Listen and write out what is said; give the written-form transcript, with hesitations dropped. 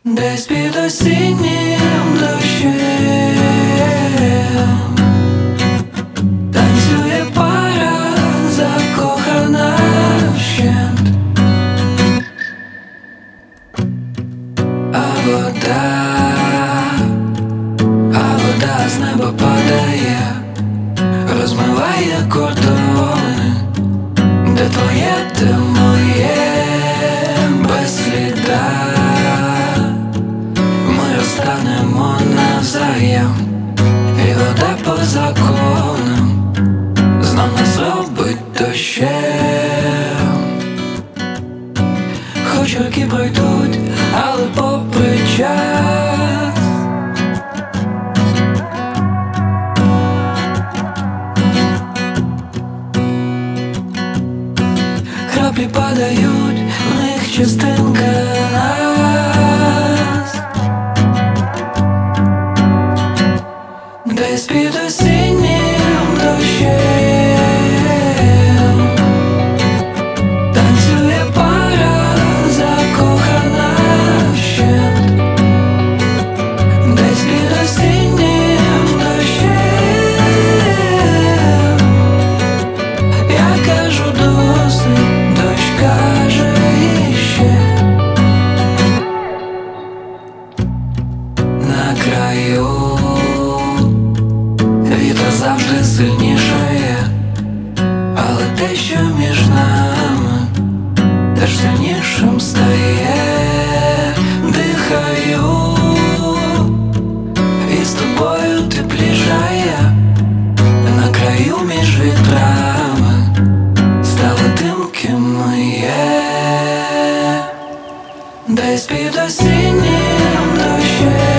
Десь під осіннім дощем танцює пара закохана вщент, а вода з неба падає, розмиває кордони, де твоє, де моє, без сліда. Ми розтанемо навзаєм, і вода по законам знов нас робить дощем. Хоч роки пройдуть, але попри час краплі падають, в них частинка нас. Десь під осіннім дощем танцює пара закохана вщент, десь під осіннім дощем. Я кажу досить, дощ каже іще. На краю вітер завжди сильнішає, але те, що між нами, теж сильнішим стає. Дихаю, і з тобою теплішає. На краю між вітрами стали тим, ким ми є. Десь під осіннім дощем